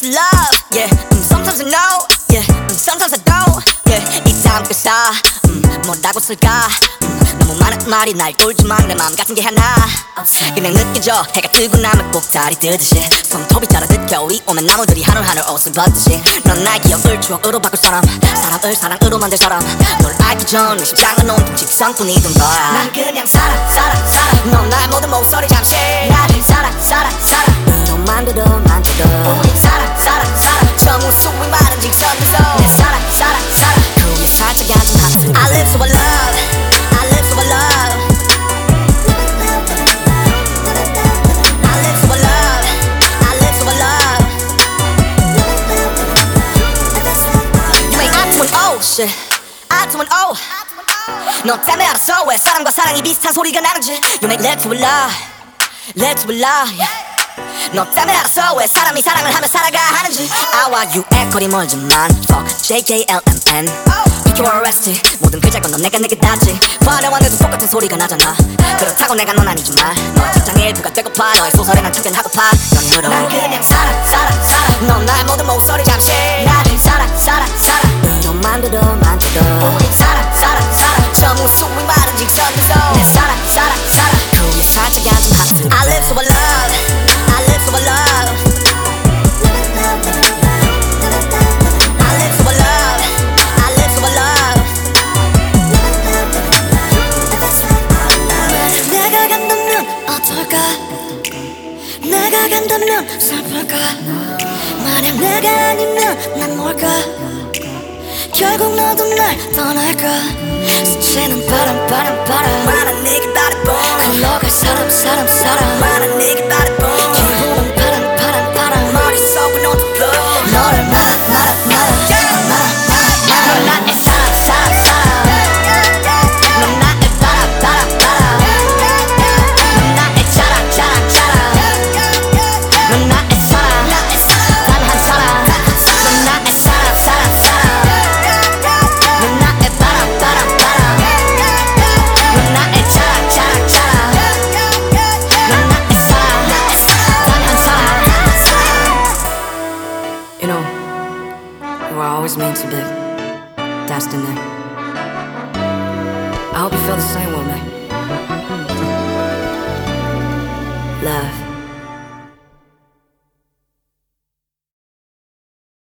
it's love, yeah. Sometimes I know, yeah. Sometimes I don't, yeah. 이 다음 가사, 뭐라고 쓸까? 너무 많은 말이 날 돌지만 내 마음 같은 게 하나. 그냥 느껴져 해가 뜨고 나면 꼭 달이 뜨듯이 손톱이 자라듯 겨울이 오면 나무들이 하늘 옷을 벗듯이 넌 나의 기억을 추억으로 바꿀 사람, 사랑을 사랑으로 만들 사람. 널 알기 전 심장은 온통 직성뿐이던 거야. 난 그냥 살아 넌 나의 모든 목소리 잠시 나를 살아 너만 들어 우린 살아 저 무수히 많은 직선 미소 내 살아 그 위에 살짝 앉은 하트 I live for love I live for love I live for love I live for love You ain't I to an O shit I to an O 너 때문에 알았어 왜 사랑과 사랑이 비슷한 소리가 나는지 You make live to a love live to a love yeah. 너 때문에 알았어 왜 사람이 사랑을 하며 살아가 하는지 A와 U의 거리 멀지만 Fuck JKLMN Pick you arrested 모든 글자 건너 내가 내게 닿지 화려한 데도 똑같은 소리가 나잖아 그렇다고 내가 넌 아니지만 너의 책장의 일부가 되고파 너의 소설에 난 참견하고파 넌 흐르고 난 그냥 살아 넌 나의 모든 목소리 잠시 나를 살아 너만 들어 우린 살아 저 무수히 많은 직선 미소 내 살아 그 위에 살짝 앉은 하트 I live for love I live for love I live for love I live for love 내가 간다면 어떨까 내가 간다면 슬플까 만약 내가 아니면 난 뭘까 결국 너도 날 떠날까 스치는 바람 많은 네게 바라보 흘러갈 사람 많은 네게 바라보 기분은 바람 머릿속은 overflow 너를 말아 넌 나의 사랑 넌 나의 바람 넌 나의 자랑 넌 나의 사랑 단 한 사람 넌 나의 사랑 넌 나의 바람 넌 나의 자랑 넌 나의 사랑 단 한 사람 You know, you were always meant to be destined. I hope you feel the same way, man.